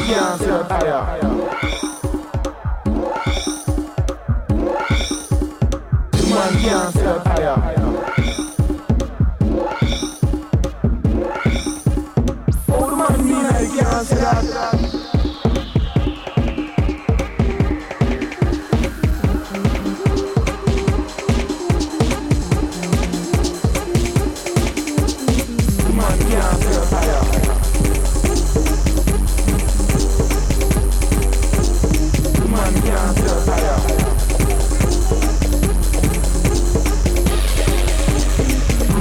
can't sit higher. The man can't sit higher. Oh, the man mean I can't say that.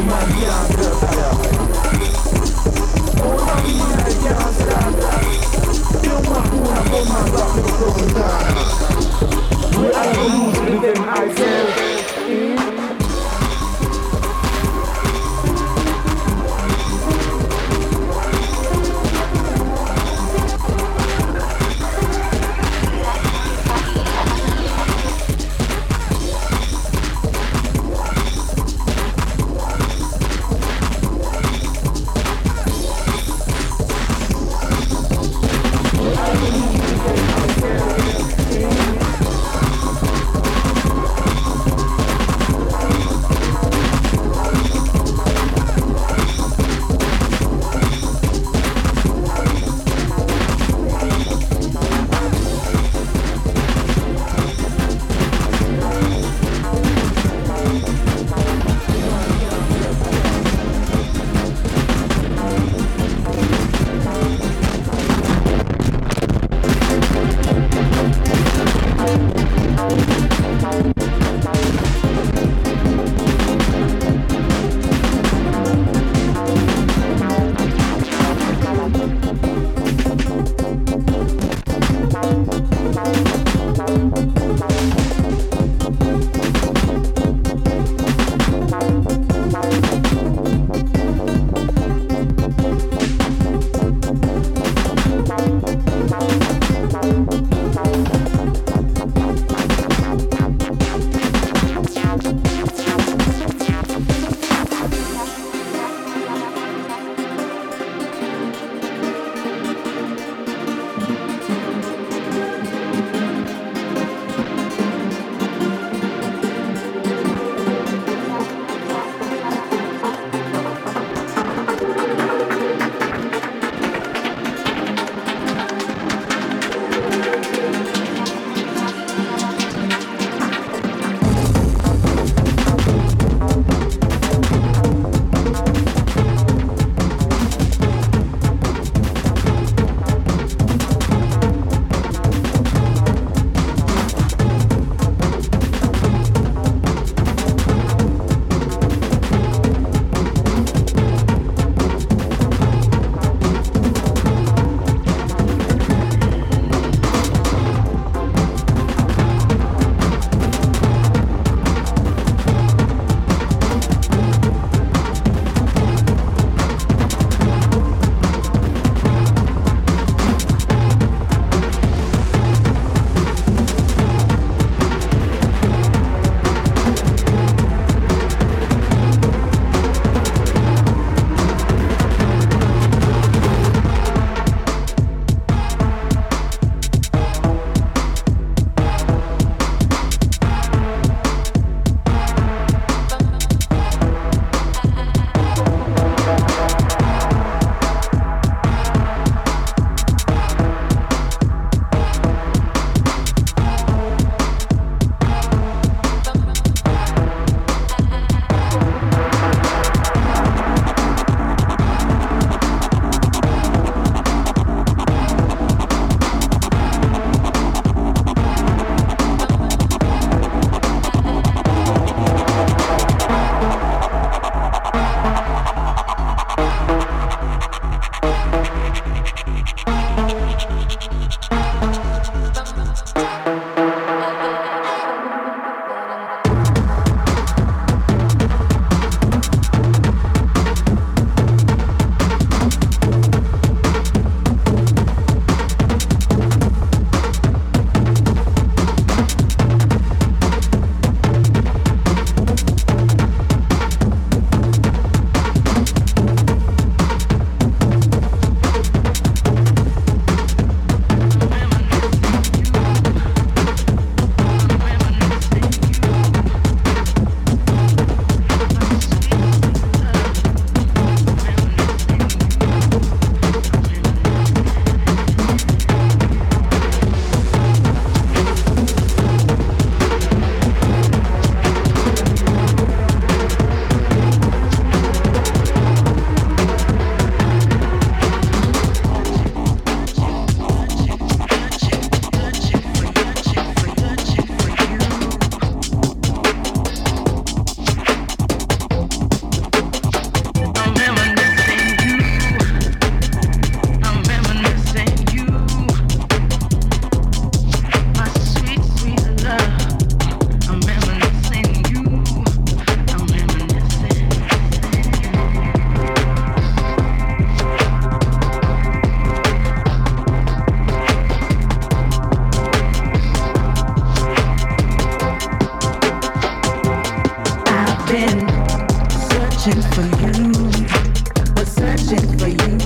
Oh,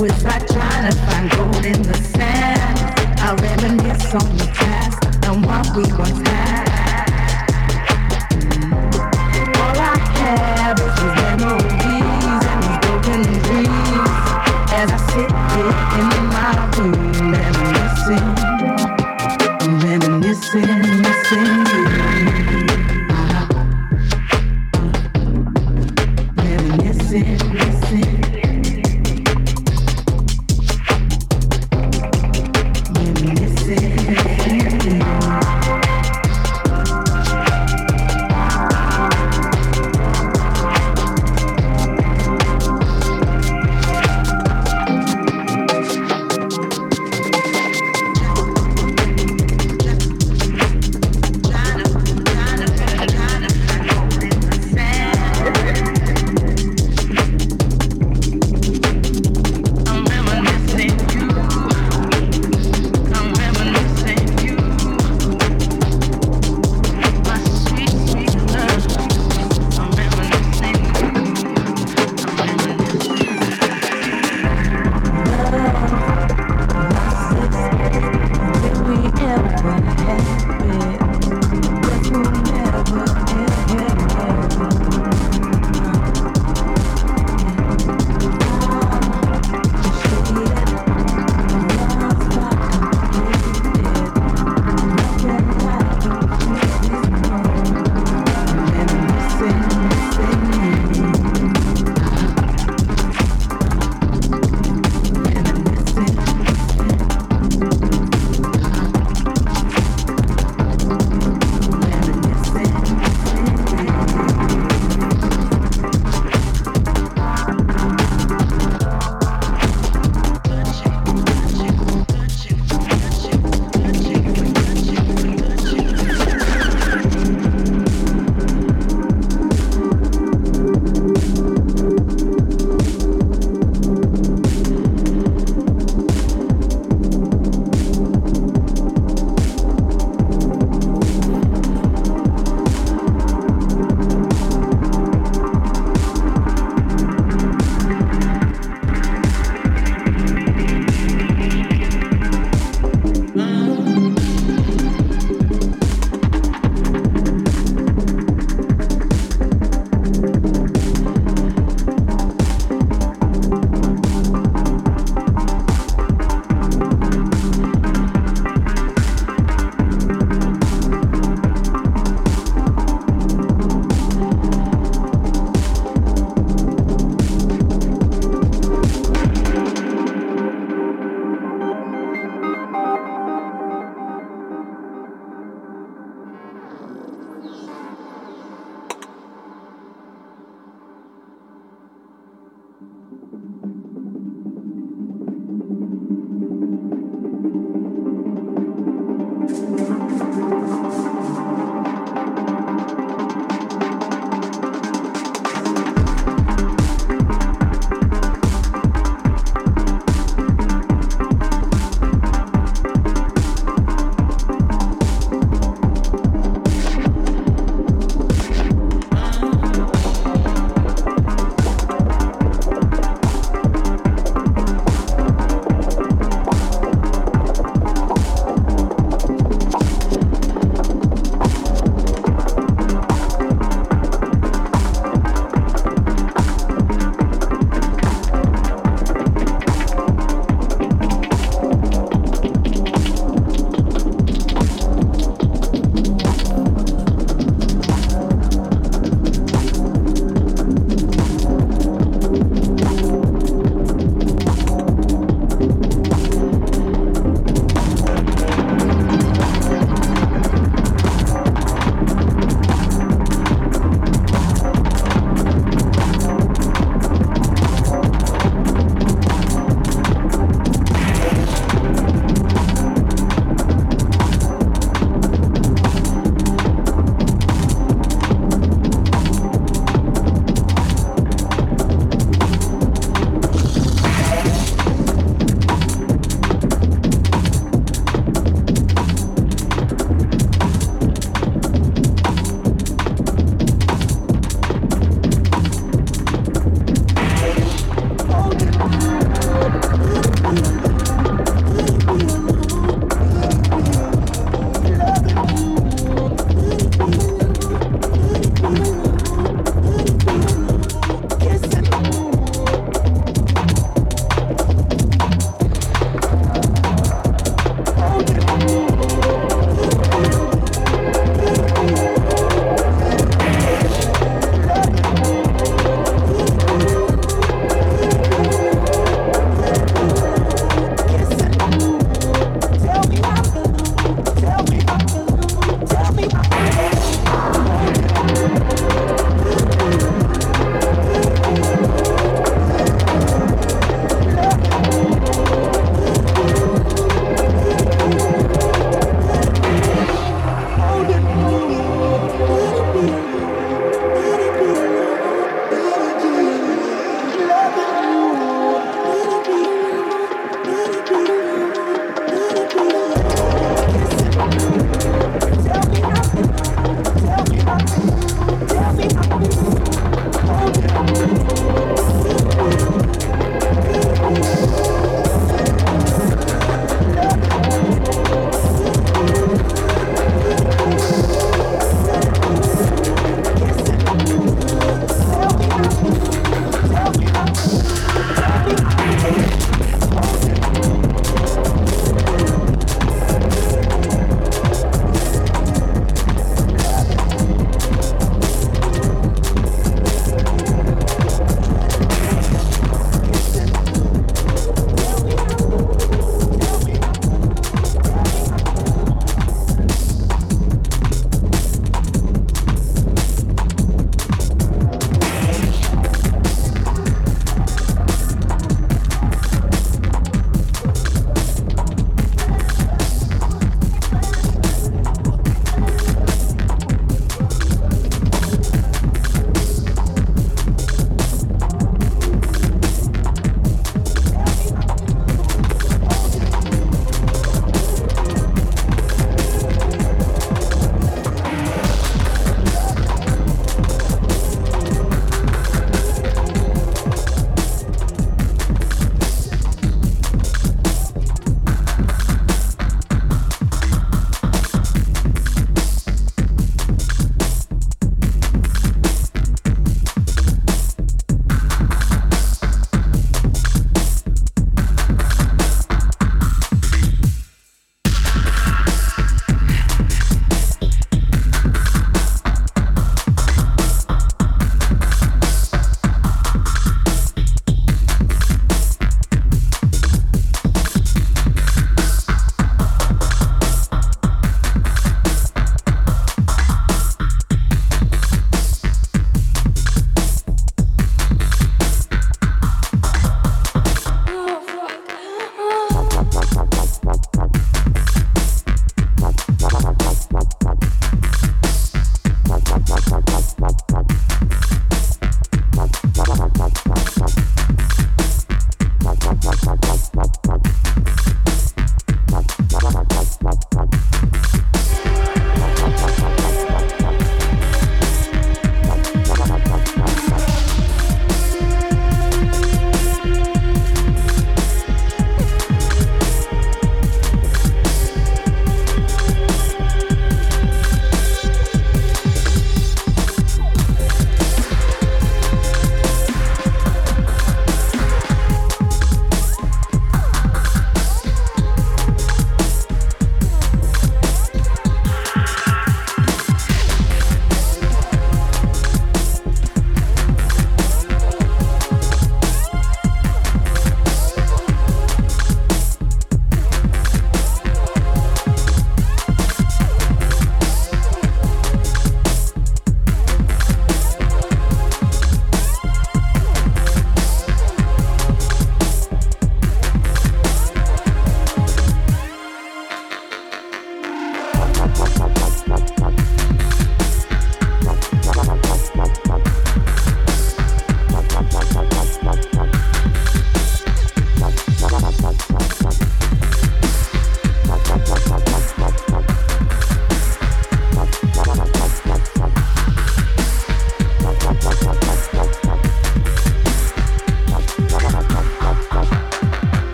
Was I trying to find gold in the sand? I reminisce on the past and what we once had. All I have is these memories and these broken dreams. As I sit here in my room, reminiscing, missing you. Reminiscing, missing.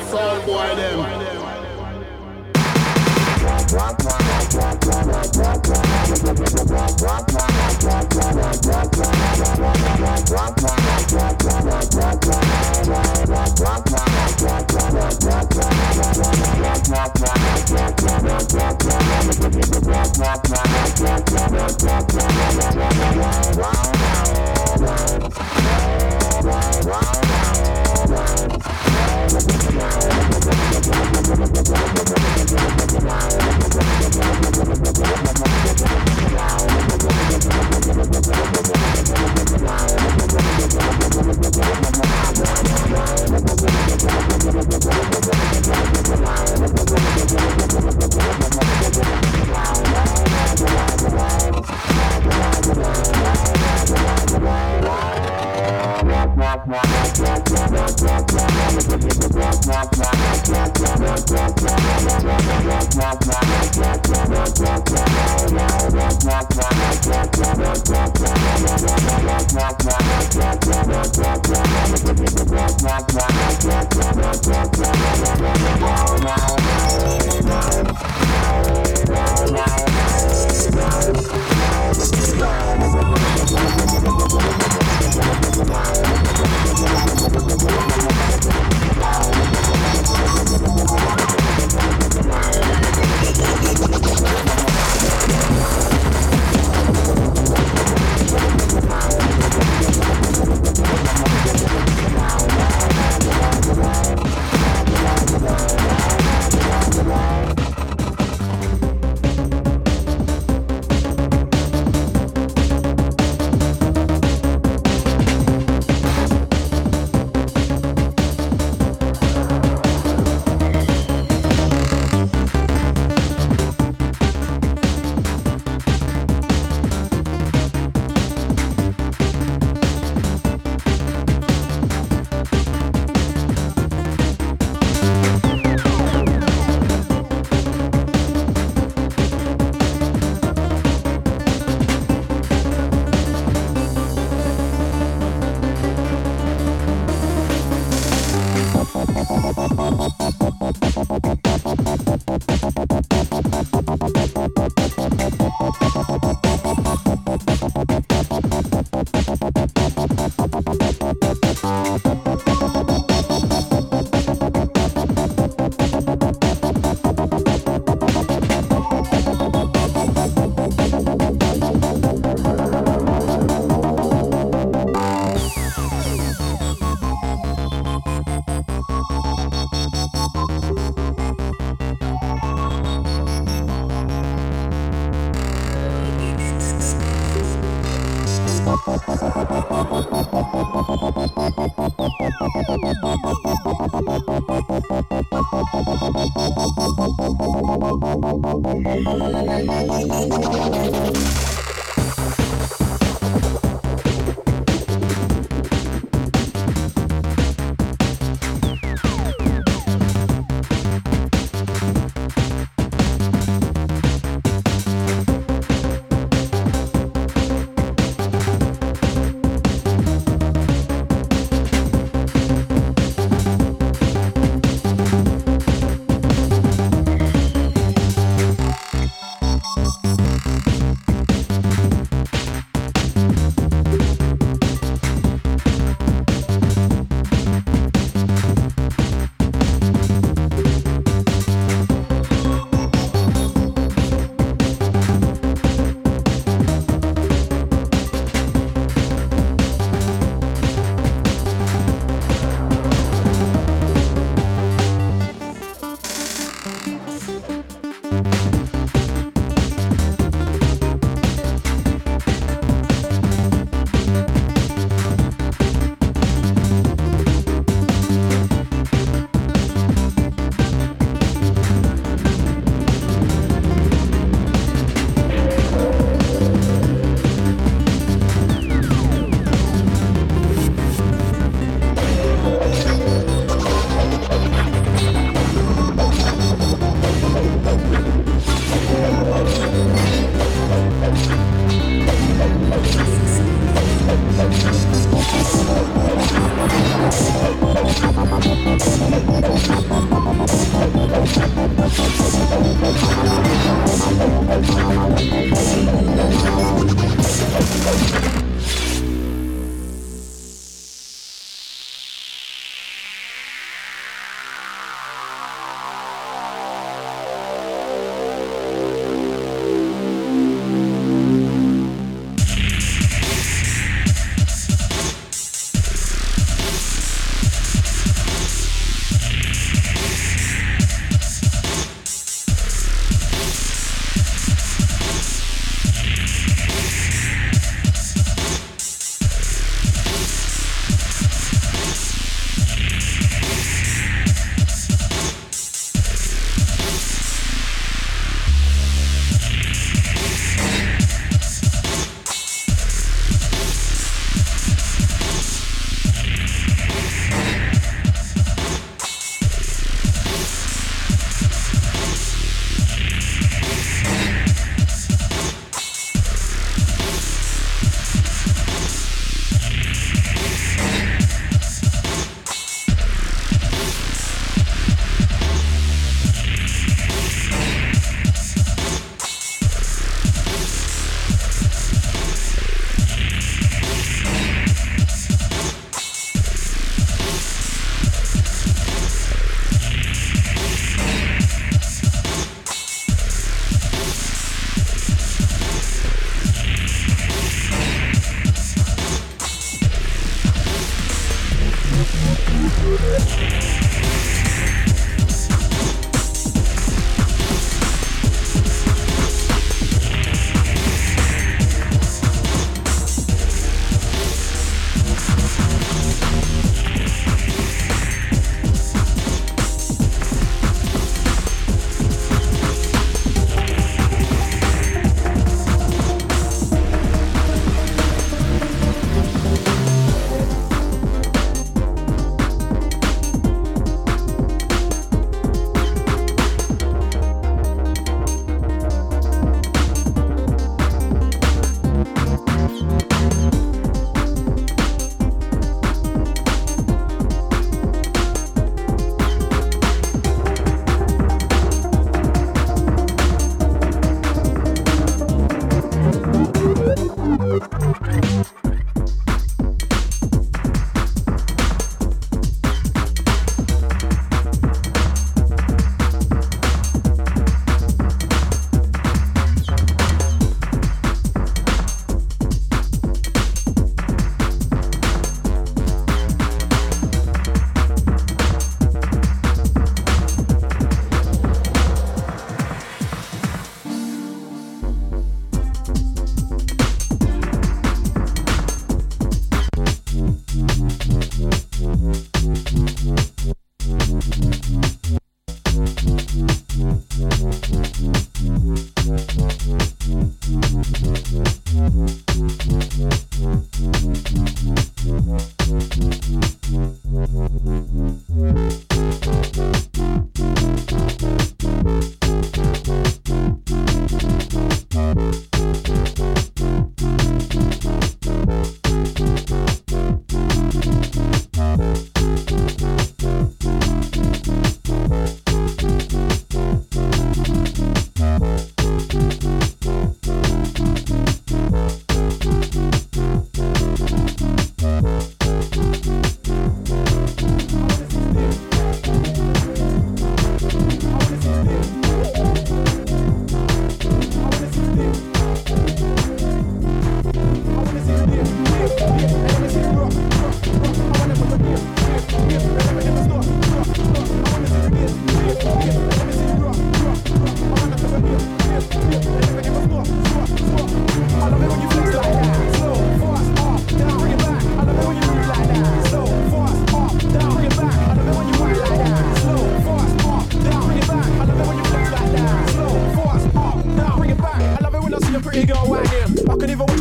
sound boy them.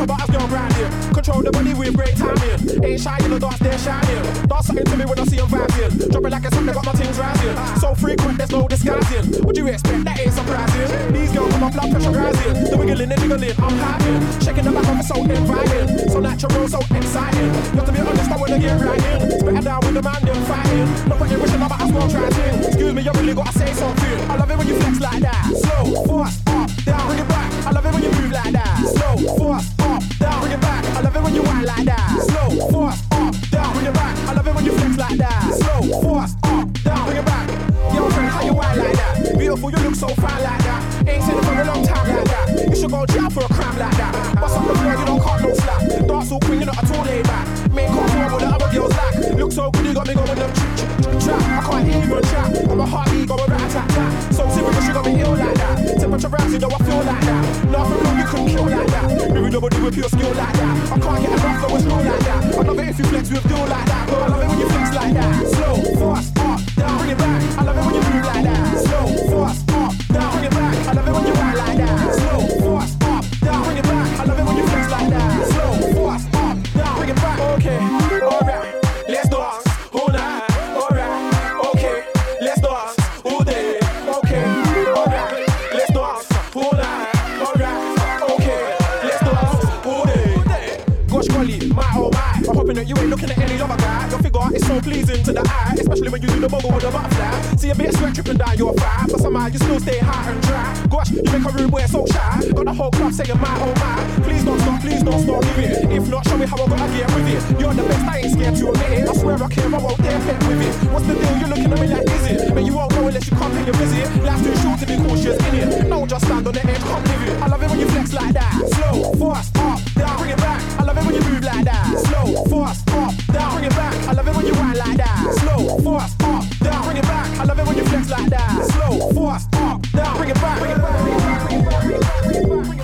but I've gone round here. Control the body with great timing. Ain't shy in the dance, they're shining. Dance something to me when I see them vibing. Drop it like it's something, got my things rising. So frequent, there's no disguising. What do you expect? That ain't surprising. These girls got my blood pressure rising. The wiggling and niggling, I'm hiding. Shaking the back of it so inviting. So natural, so exciting. You have to be honest, I wanna get right in. Spit it down with the man, them fighting. Not putting wishing about as well trying to. Excuse me, you really gotta say something. I love it when you flex like that. Slow, fast, up, down, bring it back. I love it when you move like that. Slow, fast, up, down, bring it back. I love it when you whine like that. Slow, fast, up, down, bring it back. I love it when you flex like that. Slow, fast, up, down, bring it back. Yo, friend, how you whine like that? Beautiful, you look so fine like that. Ain't seen it for a long time like that. You should go jail for a crime like that. Bust up the floor, you don't cut no slack. Dance all queen, you're not at all laid back. Make up for what the other girls like. Look so good, you got me going them trap. I can't even chat. I'm a heartbeat going rat-a-tat-tat. So serious, you got me ill like that. Temperature rising, though I feel like that. Nothing wrong, you couldn't kill like that. Maybe nobody with pure skill like that. I can't get enough, though it's real like that. I love it if you flex with deal like that. I love it when you flex like that. Slow, fast, up, down, bring it back. I love it when you move like that. Slow, fast, up, down, bring it back. I love it when you ride like that. Slow, fast, up, down, bring it back. I love it when you flex like that. Slow, fast, up, down, bring it back. Okay, alright, let's dance all night. Alright, okay, let's dance all day. Okay, alright, let's dance all night. Alright, okay, let's dance all day. Gosh golly, my oh my. I'm hoping that you ain't looking at any other guy. Your figure is so pleasing to the eye, especially when you do the bubble or the butterfly. See a bit of sweat dripping down your thigh, but somehow you still stay hot and dry. Gosh, you make a rude boy so shy. Got the whole club saying my oh my. Please don't stop, give it. If not, show me how I gotta get with it. You're the best, I ain't scared to admit it. I swear I care, I won't dare fit with it. What's the deal? You're looking at me like, is it? But you won't know unless you come pay your visit. Life's too short to be cautious in it. No, just stand on the edge, come live it. I love it when you flex like that. Slow, fast, up, down, bring it back. I love it when you move like that. Slow, fast, up, down, bring it back. I love it when you whine like that. Slow, fast, up, down, bring it back. I love it when you flex like that. Slow, fast, up, down, bring it back. Bring it back, bring it back, bring it back, bring it back, bring it back, bring it back.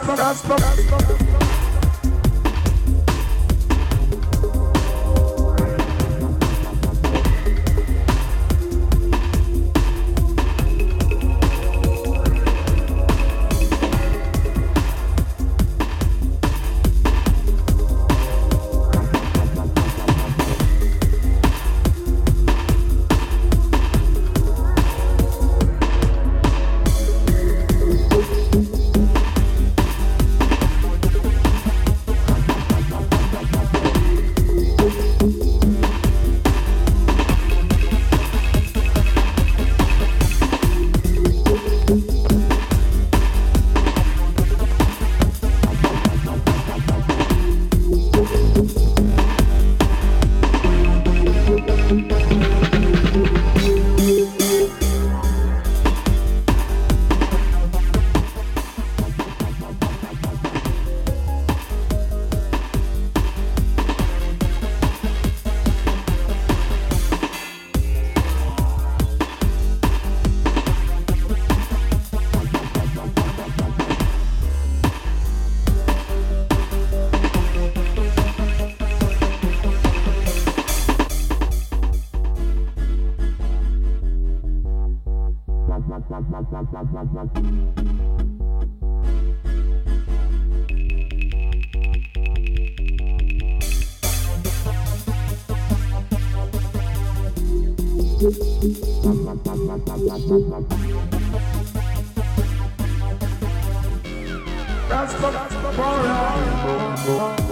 Rastafari.